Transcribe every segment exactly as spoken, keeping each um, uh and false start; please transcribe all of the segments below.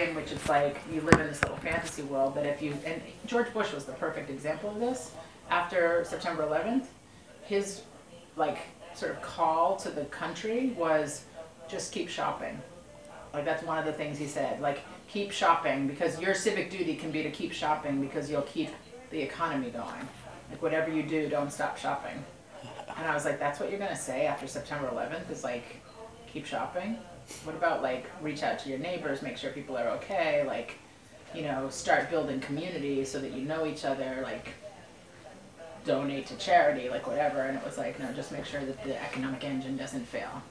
in which it's like you live in this little fantasy world that if you, and George Bush was the perfect example of this. After September eleventh, his like sort of call to the country was just keep shopping. Like that's one of the things he said, like keep shopping because your civic duty can be to keep shopping because you'll keep the economy going. Like whatever you do, don't stop shopping. And I was like, that's what you're gonna say after September eleventh is like, keep shopping? What about like reach out to your neighbors, make sure people are okay, like, you know, start building community so that you know each other, like donate to charity, like whatever. And it was like, no, just make sure that the economic engine doesn't fail.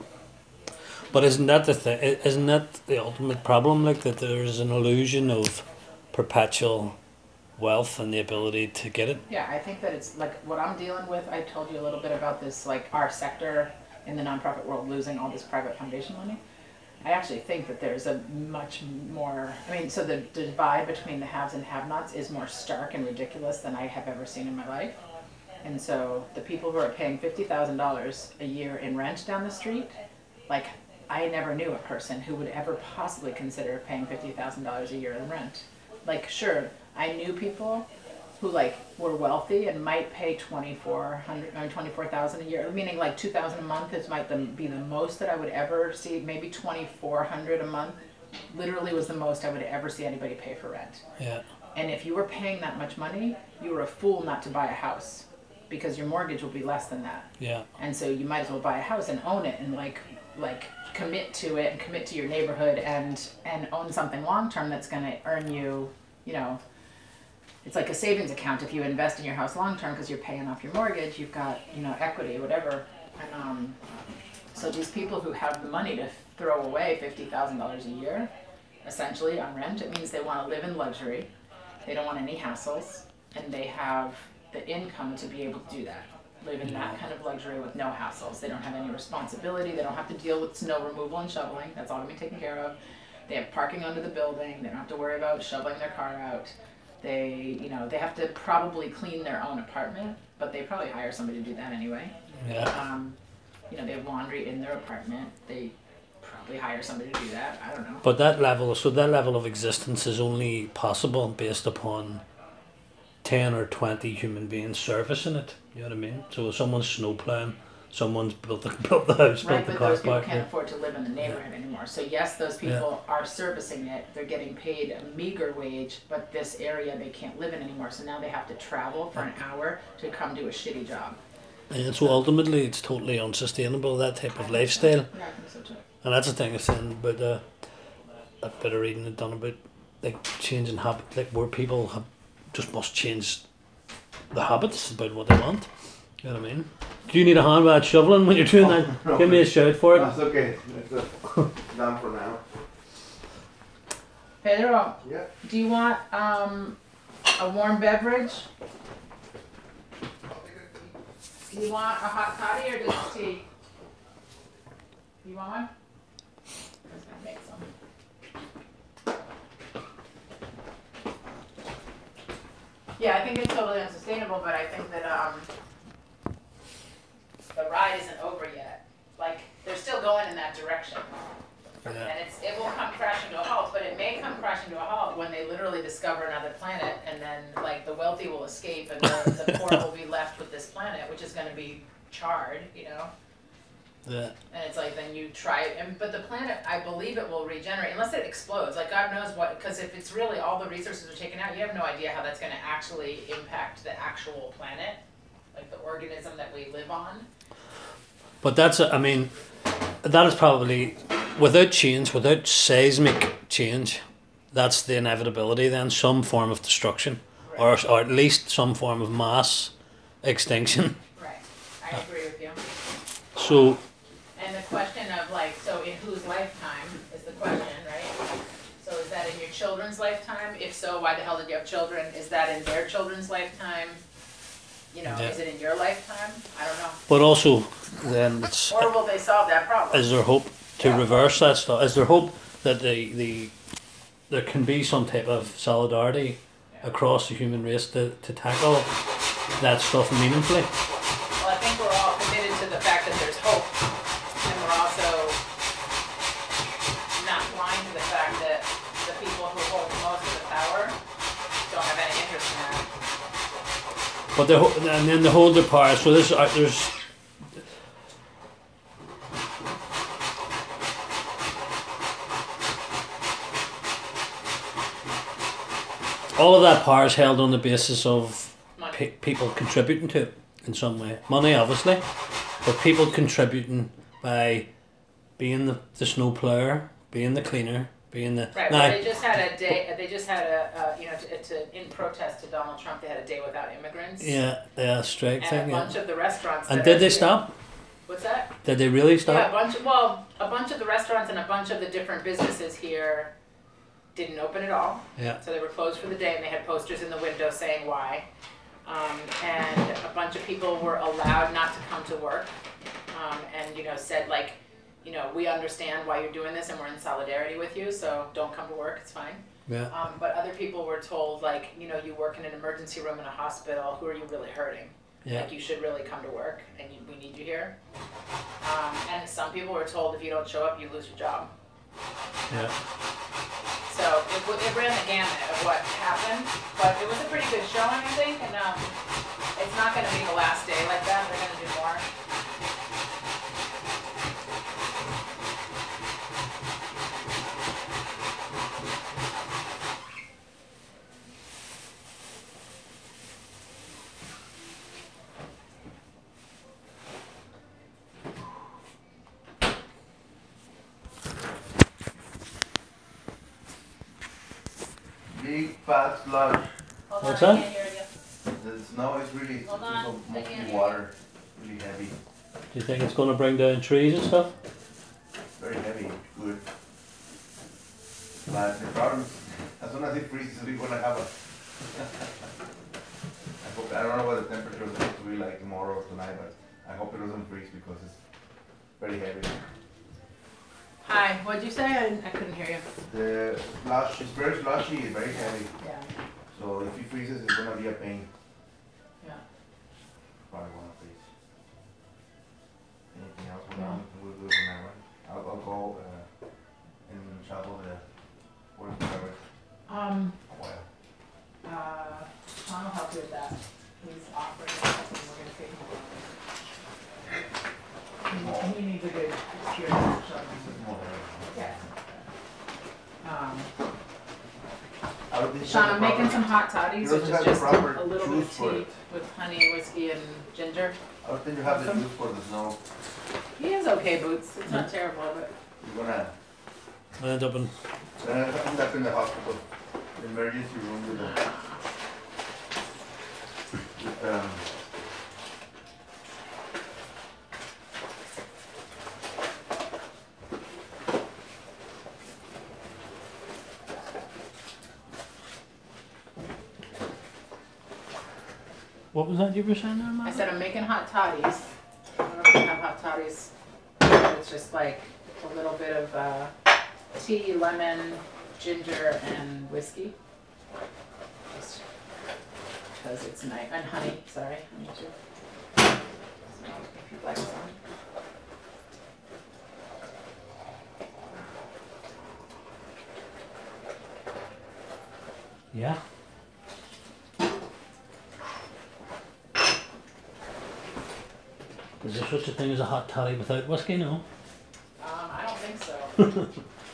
But isn't that the thing? Isn't that the ultimate problem? Like that there is an illusion of perpetual wealth and the ability to get it. Yeah, I think that it's like what I'm dealing with. I told you a little bit about this, like our sector in the nonprofit world losing all this private foundation money. I actually think that there's a much more, I mean, so the, the divide between the haves and have-nots is more stark and ridiculous than I have ever seen in my life. And so the people who are paying fifty thousand dollars a year in rent down the street, like I never knew a person who would ever possibly consider paying fifty thousand dollars a year in rent. Like, sure, I knew people who like were wealthy and might pay twenty-four hundred or twenty-four thousand a year, meaning like two thousand a month is might be the most that I would ever see. Maybe twenty-four hundred a month literally was the most I would ever see anybody pay for rent. Yeah. And if you were paying that much money, you were a fool not to buy a house because your mortgage will be less than that. Yeah. And so you might as well buy a house and own it and like like commit to it and commit to your neighborhood and and own something long term that's going to earn you, you know, it's like a savings account. If you invest in your house long term because you're paying off your mortgage, you've got, you know, equity, whatever. And um, so these people who have the money to throw away fifty thousand dollars a year, essentially on rent, it means they want to live in luxury. They don't want any hassles, and they have the income to be able to do that. Live in that kind of luxury with no hassles. They don't have any responsibility. They don't have to deal with snow removal and shoveling. That's all going to be taken care of. They have parking under the building. They don't have to worry about shoveling their car out. They, you know, they have to probably clean their own apartment, but they probably hire somebody to do that anyway. Yeah. Um, you know, they have laundry in their apartment. They probably hire somebody to do that. I don't know. But that level, so that level of existence is only possible based upon ten or twenty human beings servicing it. You know what I mean? So if someone's snowplowing, someone's built the, built the house, Right, built the but car those people park. can't afford to live in the neighborhood anymore. So yes, those people are servicing it. They're getting paid a meager wage, but this area they can't live in anymore. So now they have to travel for an hour to come do a shitty job. And so ultimately it's totally unsustainable, that type of lifestyle. Yeah, I think so too. And that's the thing I've seen about uh, a bit of reading I've done about like changing habit, like where people have just must change the habits about what they want. You know what I mean? Do you need a hand with that shoveling when you're doing Oh, that? no. Give me a shout for it. That's okay. It's uh, done for now. Pedro, Yeah. do you want um, a warm beverage? Do you want a hot toddy or just tea? You want one? I was gonna make some. Yeah, I think it's totally unsustainable, but I think that um, the ride isn't over yet. Like, they're still going in that direction. Yeah. And it's it will come crashing to a halt, but it may come crashing to a halt when they literally discover another planet, and then like the wealthy will escape, and the, the poor will be left with this planet, which is going to be charred, you know. Yeah. And it's like then you try it, and but the planet, I believe it will regenerate unless it explodes. Like God knows what, because if it's really all the resources are taken out, you have no idea how that's going to actually impact the actual planet, like the organism that we live on. But that's, I mean, that is probably, without change, without seismic change, that's the inevitability then, some form of destruction, Right. or, or at least some form of mass extinction. Right. I agree with you. So, And the question of like, so in whose lifetime is the question, right? So is that in your children's lifetime? If so, why the hell did you have children? Is that in their children's lifetime? You know, Yeah. is it in your lifetime? I don't know. but also, then it's, Or will they solve that problem? is there hope to reverse that stuff? Is there hope that the, the there can be some type of solidarity across the human race to, to tackle that stuff meaningfully? Well, I think we're all committed to the fact that there's hope. And we're also not blind to the fact that the but they ho- and then they hold their power. So this uh, there's. All of that power is held on the basis of Money. pe- people contributing to it in some way. Money, obviously, but people contributing by being the, the snow plower, being the cleaner, being the. Right, now, well, they just had a day, they just had a, uh, you know, to, to, in protest to Donald Trump, they had a day without immigrants. yeah, yeah, strike And thing. a bunch Yeah. of the restaurants. And that did are they here- stop? What's that? Did they really Yeah, a stop? bunch, well, a bunch of the restaurants and a bunch of the different businesses here didn't open at all. Yeah. So they were closed for the day and they had posters in the window saying why. Um, and a bunch of people were allowed not to come to work. Um, and, you know, said like, you know, we understand why you're doing this and we're in solidarity with you, so don't come to work, it's fine. Yeah. Um, but other people were told like, you know, you work in an emergency room in a hospital, who are you really hurting? Yeah. Like you should really come to work and you, we need you here. Um, and some people were told if you don't show up, you lose your job. Yeah. So it, w- it ran the gamut of what happened, but it was a pretty good showing, I think, and um, it's not going to be the last day like that. They're going to do more. Big fat slush. Hold What's on, I that? can't hear you. The snow is really Hold just on, so I mostly can't hear water, really heavy, Do you think it's going to bring down trees and stuff? very heavy, good. But the problem is, as soon as it freezes, we're gonna have a. I hope, I don't know what the temperature is going to be like tomorrow or tonight, but I hope it doesn't freeze because it's very heavy. Hi, what'd you say? I, didn't- I couldn't hear you. The slush is very slushy, very heavy, Yeah, so if it freezes, it's gonna be a pain. yeah. Probably wanna freeze. Anything else going on? We'll do it from now on. I'll, I'll go uh, and shovel the work cover Um, a while. uh, Sean will help you with that. He's offering something, we're gonna take him. He, he needs a good experience shoveling. This is more. Yeah. Um, I don't think Sean, I'm that's making proper- some hot toddies, You which don't is have the just proper a little bit of juice for tea it. with honey, whiskey, and ginger. I don't think you have the Awesome. juice for the snow. He has okay boots. It's not terrible, but You're gonna, I end up in. gonna end up in the hospital, the emergency room with the, with, um, What was that you were saying there, I Matt? said I'm making hot toddies. I don't know if you have hot toddies. It's just like a little bit of uh, tea, lemon, ginger, and whiskey. Just because it's nice. And honey, sorry. Honey too. So, if you'd like some. Yeah. Is there such a thing as a hot toddy without whiskey? No. Um, I don't think so. No.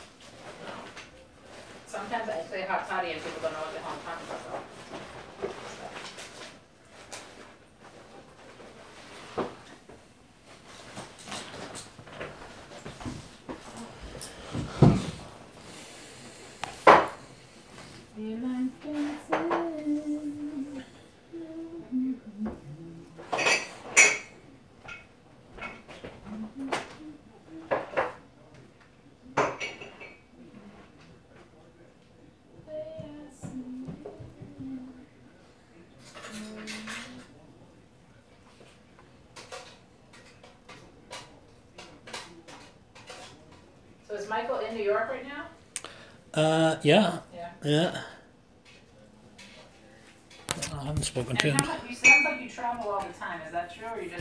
Sometimes I say hot toddy and people don't know what the hell I'm talking about. though. You like dancing. So is Michael in New York right now? Uh, yeah, Yeah. yeah. I haven't spoken to And him. how much, you sound like you travel all the time, is that true, or you just